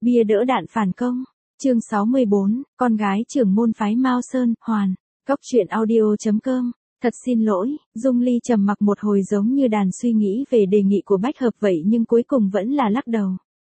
Bia đỡ đạn phản công. Chương 64, con gái trưởng môn phái Mao Sơn, Hoàn. Cốc truyện audio.com. Thật xin lỗi, Dung Ly trầm mặc một hồi giống như đàn suy nghĩ về đề nghị của Bách Hợp vậy nhưng cuối cùng vẫn là lắc đầu.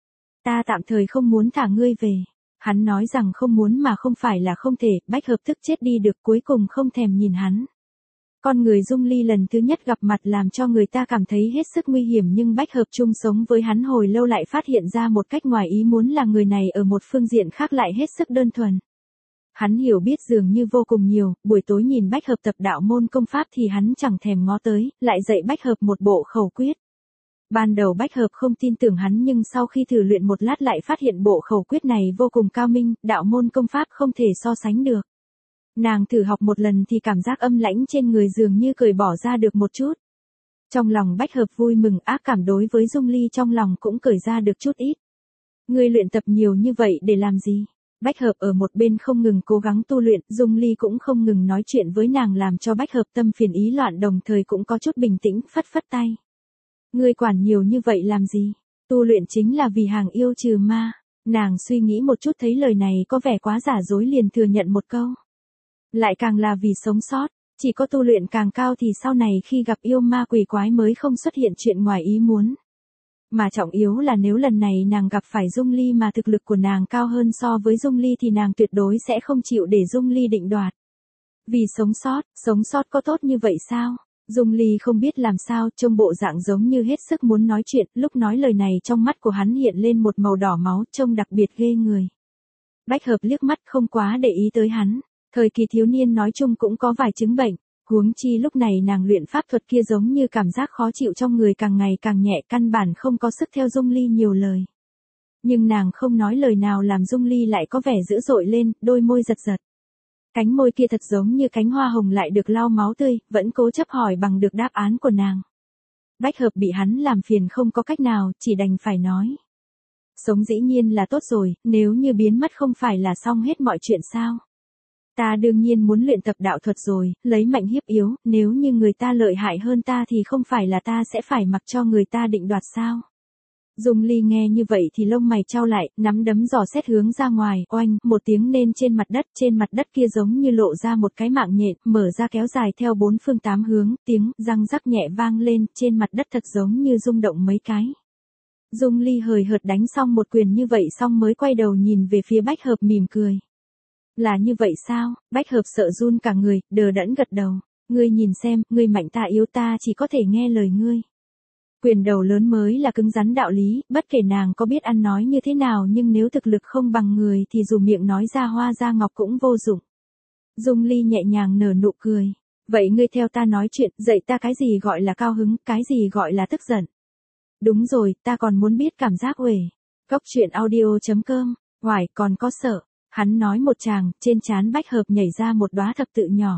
Ta tạm thời không muốn thả ngươi về. Hắn nói rằng không muốn mà không phải là không thể, Bách Hợp tức chết đi được cuối cùng không thèm nhìn hắn. Con người Dung Ly lần thứ nhất gặp mặt làm cho người ta cảm thấy hết sức nguy hiểm nhưng Bách Hợp chung sống với hắn hồi lâu lại phát hiện ra một cách ngoài ý muốn là người này ở một phương diện khác lại hết sức đơn thuần. Hắn hiểu biết dường như vô cùng nhiều, buổi tối nhìn Bách Hợp tập đạo môn công pháp thì hắn chẳng thèm ngó tới, lại dạy Bách Hợp một bộ khẩu quyết. Ban đầu Bách Hợp không tin tưởng hắn nhưng sau khi thử luyện một lát lại phát hiện bộ khẩu quyết này vô cùng cao minh, đạo môn công pháp không thể so sánh được. Nàng thử học một lần thì cảm giác âm lãnh trên người dường như cởi bỏ ra được một chút. Trong lòng Bách Hợp vui mừng, ác cảm đối với Dung Ly trong lòng cũng cởi ra được chút ít. Ngươi luyện tập nhiều như vậy để làm gì? Bách Hợp ở một bên không ngừng cố gắng tu luyện, Dung Ly cũng không ngừng nói chuyện với nàng làm cho Bách Hợp tâm phiền ý loạn đồng thời cũng có chút bình tĩnh, phất phất tay. Ngươi quản nhiều như vậy làm gì? Tu luyện chính là vì hàng yêu trừ ma. Nàng suy nghĩ một chút thấy lời này có vẻ quá giả dối liền thừa nhận một câu. Lại càng là vì sống sót, chỉ có tu luyện càng cao thì sau này khi gặp yêu ma quỷ quái mới không xuất hiện chuyện ngoài ý muốn. Mà trọng yếu là nếu lần này nàng gặp phải Dung Ly mà thực lực của nàng cao hơn so với Dung Ly thì nàng tuyệt đối sẽ không chịu để Dung Ly định đoạt. Vì sống sót có tốt như vậy sao? Dung Ly không biết làm sao, trông bộ dạng giống như hết sức muốn nói chuyện, lúc nói lời này trong mắt của hắn hiện lên một màu đỏ máu, trông đặc biệt ghê người. Bách Hợp liếc mắt không quá để ý tới hắn. Thời kỳ thiếu niên nói chung cũng có vài chứng bệnh, huống chi lúc này nàng luyện pháp thuật kia giống như cảm giác khó chịu trong người càng ngày càng nhẹ, căn bản không có sức theo Dung Ly nhiều lời. Nhưng nàng không nói lời nào làm Dung Ly lại có vẻ dữ dội lên, đôi môi giật giật. Cánh môi kia thật giống như cánh hoa hồng lại được lau máu tươi, vẫn cố chấp hỏi bằng được đáp án của nàng. Bách Hợp bị hắn làm phiền không có cách nào, chỉ đành phải nói. Sống dĩ nhiên là tốt rồi, nếu như biến mất không phải là xong hết mọi chuyện sao? Ta đương nhiên muốn luyện tập đạo thuật rồi, lấy mạnh hiếp yếu, nếu như người ta lợi hại hơn ta thì không phải là ta sẽ phải mặc cho người ta định đoạt sao? Dung Ly nghe như vậy thì lông mày chau lại, nắm đấm giò xét hướng ra ngoài, oanh, một tiếng nên trên mặt đất kia giống như lộ ra một cái mạng nhện, mở ra kéo dài theo bốn phương tám hướng, tiếng răng rắc nhẹ vang lên, trên mặt đất thật giống như rung động mấy cái. Dung Ly hời hợt đánh xong một quyền như vậy xong mới quay đầu nhìn về phía Bách Hợp mỉm cười. Là như vậy sao? Bách Hợp sợ run cả người, đờ đẫn gật đầu. Ngươi nhìn xem, ngươi mạnh ta yếu ta chỉ có thể nghe lời ngươi. Quyền đầu lớn mới là cứng rắn đạo lý, bất kể nàng có biết ăn nói như thế nào nhưng nếu thực lực không bằng người thì dù miệng nói ra hoa ra ngọc cũng vô dụng. Dung Ly nhẹ nhàng nở nụ cười. Vậy ngươi theo ta nói chuyện, dạy ta cái gì gọi là cao hứng, cái gì gọi là tức giận. Đúng rồi, ta còn muốn biết cảm giác uể. Cốc truyện audio.com, hoài còn có sợ. Hắn nói một tràng, trên trán Bách Hợp nhảy ra một đóa thập tự nhỏ.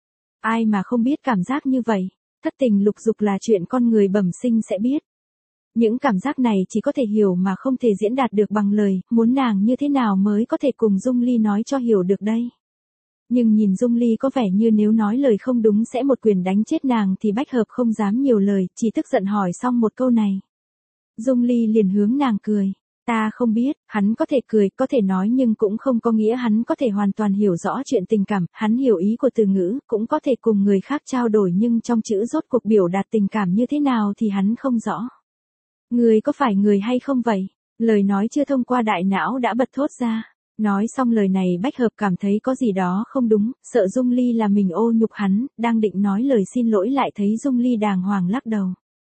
Ai mà không biết cảm giác như vậy, thất tình lục dục là chuyện con người bẩm sinh sẽ biết. Những cảm giác này chỉ có thể hiểu mà không thể diễn đạt được bằng lời, muốn nàng như thế nào mới có thể cùng Dung Ly nói cho hiểu được đây. Nhưng nhìn Dung Ly có vẻ như nếu nói lời không đúng sẽ một quyền đánh chết nàng thì Bách Hợp không dám nhiều lời, chỉ tức giận hỏi xong một câu này. Dung Ly liền hướng nàng cười. Ta không biết, hắn có thể cười, có thể nói nhưng cũng không có nghĩa hắn có thể hoàn toàn hiểu rõ chuyện tình cảm, hắn hiểu ý của từ ngữ, cũng có thể cùng người khác trao đổi nhưng trong chữ rốt cuộc biểu đạt tình cảm như thế nào thì hắn không rõ. Người có phải người hay không vậy? Lời nói chưa thông qua đại não đã bật thốt ra. Nói xong lời này Bách Hợp cảm thấy có gì đó không đúng, sợ Dung Ly là mình ô nhục hắn, đang định nói lời xin lỗi lại thấy Dung Ly đàng hoàng lắc đầu.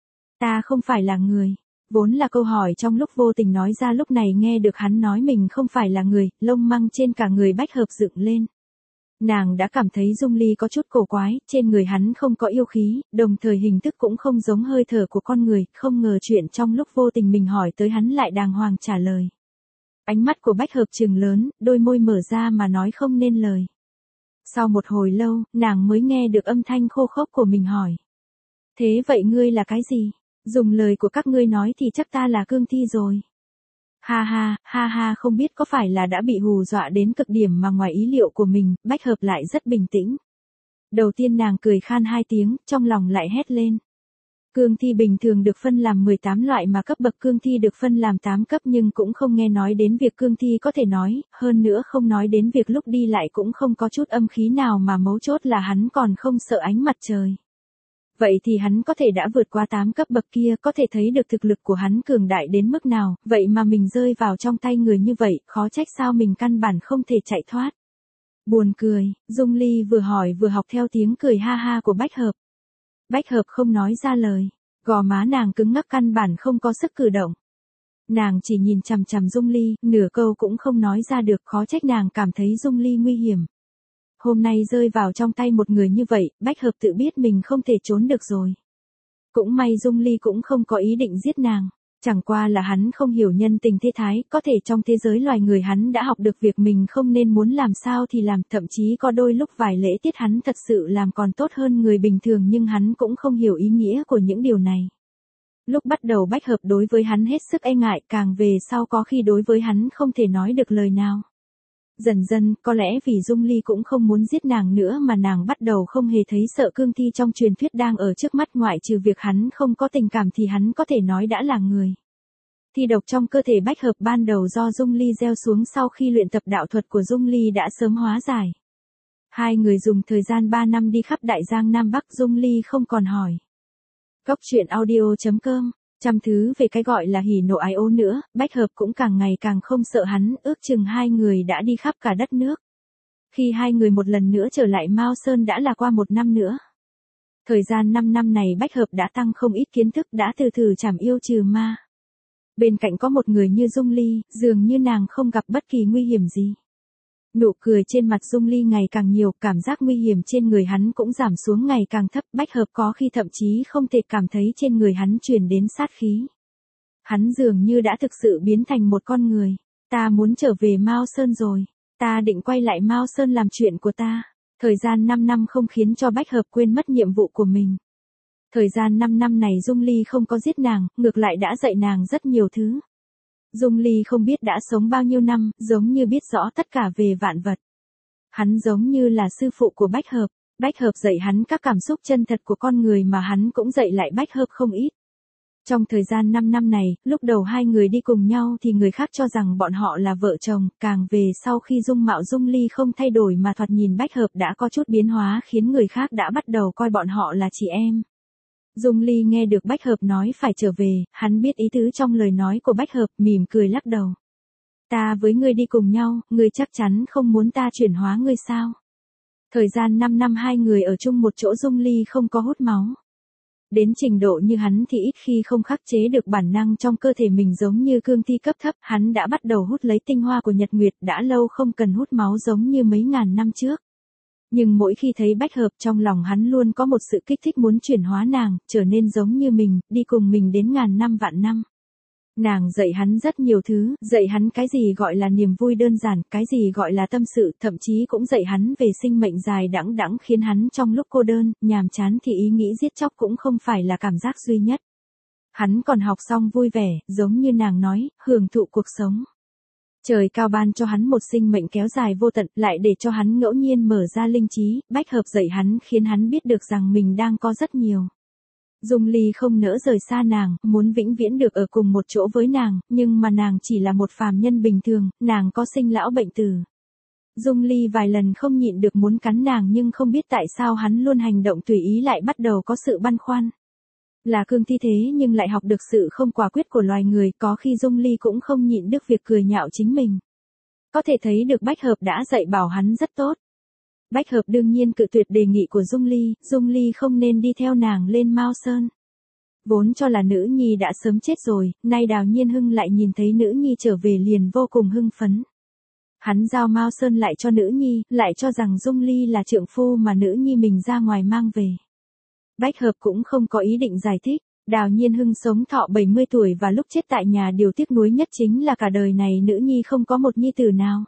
Ta không phải là người. Vốn là câu hỏi trong lúc vô tình nói ra lúc này nghe được hắn nói mình không phải là người, lông măng trên cả người Bách Hợp dựng lên. Nàng đã cảm thấy Dung Ly có chút cổ quái, trên người hắn không có yêu khí, đồng thời hình thức cũng không giống hơi thở của con người, không ngờ chuyện trong lúc vô tình mình hỏi tới hắn lại đàng hoàng trả lời. Ánh mắt của Bách Hợp trừng lớn, đôi môi mở ra mà nói không nên lời. Sau một hồi lâu, nàng mới nghe được âm thanh khô khốc của mình hỏi. Thế vậy ngươi là cái gì? Dùng lời của các ngươi nói thì chắc ta là cương thi rồi. Ha ha, không biết có phải là đã bị hù dọa đến cực điểm mà ngoài ý liệu của mình, Bách Hợp lại rất bình tĩnh. Đầu tiên nàng cười khan hai tiếng, trong lòng lại hét lên. Cương thi bình thường được phân làm 18 loại mà cấp bậc cương thi được phân làm 8 cấp nhưng cũng không nghe nói đến việc cương thi có thể nói, hơn nữa không nói đến việc lúc đi lại cũng không có chút âm khí nào mà mấu chốt là hắn còn không sợ ánh mặt trời. Vậy thì hắn có thể đã vượt qua 8 cấp bậc kia, có thể thấy được thực lực của hắn cường đại đến mức nào, vậy mà mình rơi vào trong tay người như vậy, khó trách sao mình căn bản không thể chạy thoát. Buồn cười, Dung Ly vừa hỏi vừa học theo tiếng cười ha ha của Bách Hợp. Bách Hợp không nói ra lời, gò má nàng cứng ngắc căn bản không có sức cử động. Nàng chỉ nhìn chằm chằm Dung Ly, nửa câu cũng không nói ra được, khó trách nàng cảm thấy Dung Ly nguy hiểm. Hôm nay rơi vào trong tay một người như vậy, Bách Hợp tự biết mình không thể trốn được rồi. Cũng may Dung Ly cũng không có ý định giết nàng. Chẳng qua là hắn không hiểu nhân tình thế thái, có thể trong thế giới loài người hắn đã học được việc mình không nên muốn làm sao thì làm, thậm chí có đôi lúc vài lễ tiết hắn thật sự làm còn tốt hơn người bình thường nhưng hắn cũng không hiểu ý nghĩa của những điều này. Lúc bắt đầu Bách Hợp đối với hắn hết sức e ngại, càng về sau có khi đối với hắn không thể nói được lời nào. Dần dần, có lẽ vì Dung Ly cũng không muốn giết nàng nữa mà nàng bắt đầu không hề thấy sợ cương thi trong truyền thuyết đang ở trước mắt, ngoại trừ việc hắn không có tình cảm thì hắn có thể nói đã là người. Thi độc trong cơ thể Bách Hợp ban đầu do Dung Ly gieo xuống sau khi luyện tập đạo thuật của Dung Ly đã sớm hóa giải. Hai người dùng thời gian 3 năm đi khắp Đại Giang Nam Bắc, Dung Ly không còn hỏi. Góc truyện audio.com. Trăm thứ về cái gọi là hỉ nộ ái ố nữa, Bách Hợp cũng càng ngày càng không sợ hắn, ước chừng hai người đã đi khắp cả đất nước. Khi hai người một lần nữa trở lại Mao Sơn đã là qua 1 năm nữa. Thời gian 5 năm này Bách Hợp đã tăng không ít kiến thức, đã từ từ trảm yêu trừ ma. Bên cạnh có một người như Dung Ly, dường như nàng không gặp bất kỳ nguy hiểm gì. Nụ cười trên mặt Dung Ly ngày càng nhiều, cảm giác nguy hiểm trên người hắn cũng giảm xuống ngày càng thấp, Bách Hợp có khi thậm chí không thể cảm thấy trên người hắn truyền đến sát khí. Hắn dường như đã thực sự biến thành một con người. Ta muốn trở về Mao Sơn rồi. Ta định quay lại Mao Sơn làm chuyện của ta. Thời gian 5 năm không khiến cho Bách Hợp quên mất nhiệm vụ của mình. Thời gian 5 năm này Dung Ly không có giết nàng, ngược lại đã dạy nàng rất nhiều thứ. Dung Ly không biết đã sống bao nhiêu năm, giống như biết rõ tất cả về vạn vật. Hắn giống như là sư phụ của Bách Hợp. Bách Hợp dạy hắn các cảm xúc chân thật của con người mà hắn cũng dạy lại Bách Hợp không ít. Trong thời gian 5 năm này, lúc đầu hai người đi cùng nhau thì người khác cho rằng bọn họ là vợ chồng, càng về sau khi dung mạo Dung Ly không thay đổi mà thoạt nhìn Bách Hợp đã có chút biến hóa khiến người khác đã bắt đầu coi bọn họ là chị em. Dung Ly nghe được Bách Hợp nói phải trở về, hắn biết ý tứ trong lời nói của Bách Hợp, mỉm cười lắc đầu. Ta với ngươi đi cùng nhau, ngươi chắc chắn không muốn ta chuyển hóa ngươi sao? Thời gian 5 năm hai người ở chung một chỗ Dung Ly không có hút máu. Đến trình độ như hắn thì ít khi không khắc chế được bản năng trong cơ thể mình, giống như cương thi cấp thấp, hắn đã bắt đầu hút lấy tinh hoa của Nhật Nguyệt, đã lâu không cần hút máu giống như mấy ngàn năm trước. Nhưng mỗi khi thấy Bách Hợp trong lòng hắn luôn có một sự kích thích muốn chuyển hóa nàng, trở nên giống như mình, đi cùng mình đến ngàn năm vạn năm. Nàng dạy hắn rất nhiều thứ, dạy hắn cái gì gọi là niềm vui đơn giản, cái gì gọi là tâm sự, thậm chí cũng dạy hắn về sinh mệnh dài đẵng đẵng, khiến hắn trong lúc cô đơn, nhàm chán thì ý nghĩ giết chóc cũng không phải là cảm giác duy nhất. Hắn còn học xong vui vẻ, giống như nàng nói, hưởng thụ cuộc sống. Trời cao ban cho hắn một sinh mệnh kéo dài vô tận, lại để cho hắn ngẫu nhiên mở ra linh trí, Bách Hợp dạy hắn khiến hắn biết được rằng mình đang có rất nhiều. Dung Ly không nỡ rời xa nàng, muốn vĩnh viễn được ở cùng một chỗ với nàng, nhưng mà nàng chỉ là một phàm nhân bình thường, nàng có sinh lão bệnh tử. Dung Ly vài lần không nhịn được muốn cắn nàng nhưng không biết tại sao hắn luôn hành động tùy ý, lại bắt đầu có sự băn khoăn. Là cương thi thế nhưng lại học được sự không quả quyết của loài người, có khi Dung Ly cũng không nhịn được việc cười nhạo chính mình. Có thể thấy được Bách Hợp đã dạy bảo hắn rất tốt. Bách Hợp đương nhiên cự tuyệt đề nghị của Dung Ly không nên đi theo nàng lên Mao Sơn. Vốn cho là nữ nhi đã sớm chết rồi, nay Đào Nhiên Hưng lại nhìn thấy nữ nhi trở về liền vô cùng hưng phấn. Hắn giao Mao Sơn lại cho nữ nhi, lại cho rằng Dung Ly là trượng phu mà nữ nhi mình ra ngoài mang về. Bách Hợp cũng không có ý định giải thích. Đào Nhiên Hưng sống thọ 70 tuổi và lúc chết tại nhà, điều tiếc nuối nhất chính là cả đời này nữ nhi không có một nhi tử nào.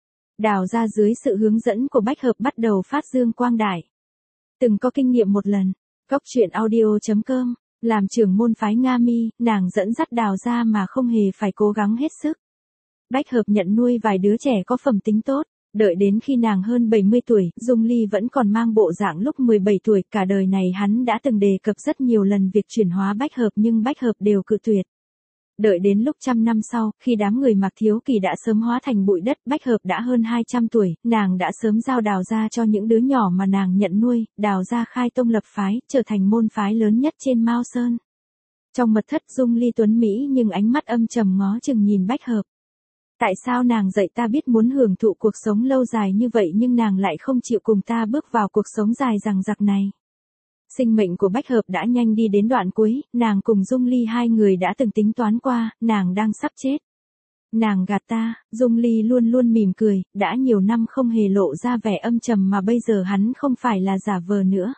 Đào ra dưới sự hướng dẫn của Bách Hợp bắt đầu phát dương quang đại. Từng có kinh nghiệm một lần, góc truyện audio.com, làm trưởng môn phái Nga Mi, nàng dẫn dắt Đào ra mà không hề phải cố gắng hết sức. Bách Hợp nhận nuôi vài đứa trẻ có phẩm tính tốt, Đợi đến khi nàng hơn 70 tuổi, Dung Ly vẫn còn mang bộ dạng lúc 17 tuổi, cả đời này hắn đã từng đề cập rất nhiều lần việc chuyển hóa Bách Hợp nhưng Bách Hợp đều cự tuyệt. Đợi đến lúc 100 năm sau, khi đám người Mạc Thiếu Kỳ đã sớm hóa thành bụi đất, Bách Hợp đã hơn 200 tuổi, nàng đã sớm giao Đào gia cho những đứa nhỏ mà nàng nhận nuôi, Đào gia khai tông lập phái, trở thành môn phái lớn nhất trên Mao Sơn. Trong mật thất Dung Ly tuấn mỹ nhưng ánh mắt âm trầm ngó chừng nhìn Bách Hợp. Tại sao nàng dạy ta biết muốn hưởng thụ cuộc sống lâu dài như vậy nhưng nàng lại không chịu cùng ta bước vào cuộc sống dài dằng dặc này? Sinh mệnh của Bách Hợp đã nhanh đi đến đoạn cuối, nàng cùng Dung Ly hai người đã từng tính toán qua, nàng đang sắp chết. Nàng gạt ta, Dung Ly luôn luôn mỉm cười, đã nhiều năm không hề lộ ra vẻ âm trầm mà bây giờ hắn không phải là giả vờ nữa.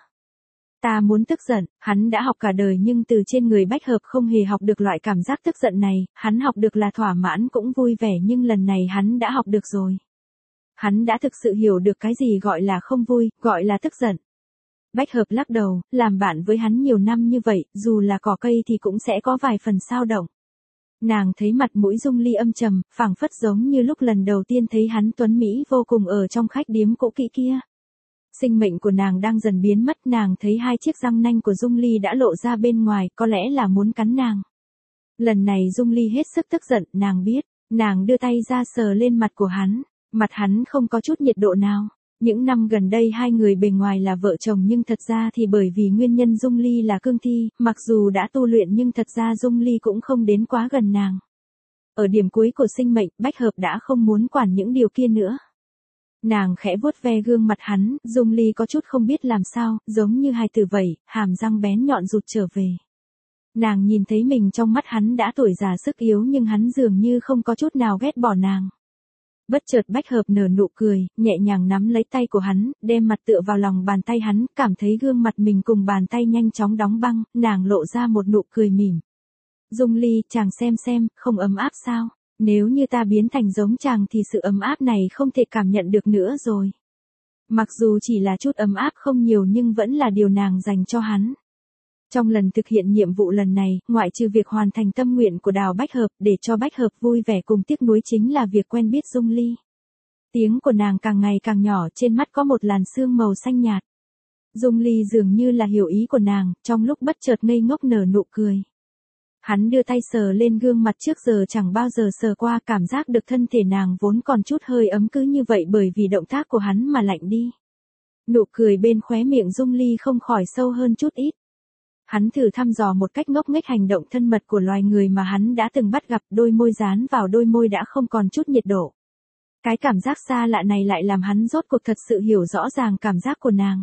Ta muốn tức giận, hắn đã học cả đời nhưng từ trên người Bách Hợp không hề học được loại cảm giác tức giận này, hắn học được là thỏa mãn cũng vui vẻ nhưng lần này hắn đã học được rồi. Hắn đã thực sự hiểu được cái gì gọi là không vui, gọi là tức giận. Bách Hợp lắc đầu, làm bạn với hắn nhiều năm như vậy, dù là cỏ cây thì cũng sẽ có vài phần xao động. Nàng thấy mặt mũi Dung Ly âm trầm, phảng phất giống như lúc lần đầu tiên thấy hắn tuấn mỹ vô cùng ở trong khách điếm cũ kỹ kia. Sinh mệnh của nàng đang dần biến mất, nàng thấy hai chiếc răng nanh của Dung Ly đã lộ ra bên ngoài, có lẽ là muốn cắn nàng. Lần này Dung Ly hết sức tức giận, nàng biết, nàng đưa tay ra sờ lên mặt của hắn, mặt hắn không có chút nhiệt độ nào. Những năm gần đây hai người bề ngoài là vợ chồng nhưng thật ra thì bởi vì nguyên nhân Dung Ly là cương thi, mặc dù đã tu luyện nhưng thật ra Dung Ly cũng không đến quá gần nàng. Ở điểm cuối của sinh mệnh, Bách Hợp đã không muốn quản những điều kia nữa. Nàng khẽ vuốt ve gương mặt hắn, Dung Ly có chút không biết làm sao, giống như hài tử vậy, hàm răng bén nhọn rụt trở về. Nàng nhìn thấy mình trong mắt hắn đã tuổi già sức yếu nhưng hắn dường như không có chút nào ghét bỏ nàng. Bất chợt Bách Hợp nở nụ cười, nhẹ nhàng nắm lấy tay của hắn, đem mặt tựa vào lòng bàn tay hắn, cảm thấy gương mặt mình cùng bàn tay nhanh chóng đóng băng, nàng lộ ra một nụ cười mỉm. Dung Ly, chàng xem, không ấm áp sao? Nếu như ta biến thành giống chàng thì sự ấm áp này không thể cảm nhận được nữa rồi. Mặc dù chỉ là chút ấm áp không nhiều nhưng vẫn là điều nàng dành cho hắn. Trong lần thực hiện nhiệm vụ lần này, ngoại trừ việc hoàn thành tâm nguyện của Đào Bách Hợp để cho Bách Hợp vui vẻ cùng tiếc nuối chính là việc quen biết Dung Ly. Tiếng của nàng càng ngày càng nhỏ, trên mắt có một làn sương màu xanh nhạt. Dung Ly dường như là hiểu ý của nàng, trong lúc bất chợt ngây ngốc nở nụ cười. Hắn đưa tay sờ lên gương mặt trước giờ chẳng bao giờ sờ qua, cảm giác được thân thể nàng vốn còn chút hơi ấm cứ như vậy bởi vì động tác của hắn mà lạnh đi. Nụ cười bên khóe miệng Dung Ly không khỏi sâu hơn chút ít. Hắn thử thăm dò một cách ngốc nghếch hành động thân mật của loài người mà hắn đã từng bắt gặp, đôi môi dán vào đôi môi đã không còn chút nhiệt độ. Cái cảm giác xa lạ này lại làm hắn rốt cuộc thật sự hiểu rõ ràng cảm giác của nàng.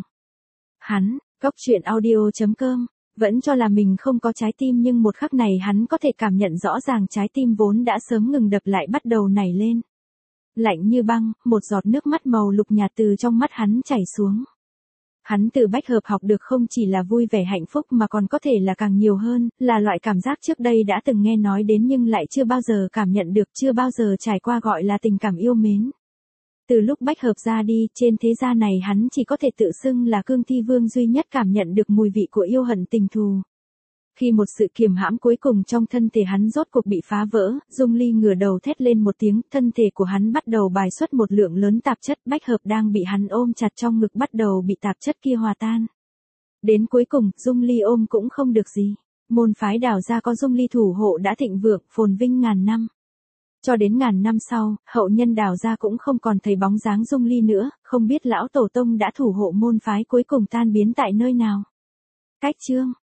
Hắn, goctruyện.audio.com, vẫn cho là mình không có trái tim nhưng một khắc này hắn có thể cảm nhận rõ ràng trái tim vốn đã sớm ngừng đập lại bắt đầu nảy lên. Lạnh như băng, một giọt nước mắt màu lục nhạt từ trong mắt hắn chảy xuống. Hắn từ Bách Hợp học được không chỉ là vui vẻ hạnh phúc mà còn có thể là càng nhiều hơn, là loại cảm giác trước đây đã từng nghe nói đến nhưng lại chưa bao giờ cảm nhận được, chưa bao giờ trải qua gọi là tình cảm yêu mến. Từ lúc Bách Hợp ra đi, trên thế gian này hắn chỉ có thể tự xưng là cương thi vương duy nhất cảm nhận được mùi vị của yêu hận tình thù. Khi một sự kiềm hãm cuối cùng trong thân thể hắn rốt cuộc bị phá vỡ, Dung Ly ngửa đầu thét lên một tiếng, thân thể của hắn bắt đầu bài xuất một lượng lớn tạp chất, Bách Hợp đang bị hắn ôm chặt trong ngực bắt đầu bị tạp chất kia hòa tan. Đến cuối cùng, Dung Ly ôm cũng không được gì. Môn phái Đào gia có Dung Ly thủ hộ đã thịnh vượng, phồn vinh ngàn năm. Cho đến ngàn năm sau, hậu nhân Đào gia cũng không còn thấy bóng dáng Dung Ly nữa, không biết lão tổ tông đã thủ hộ môn phái cuối cùng tan biến tại nơi nào. Cách chương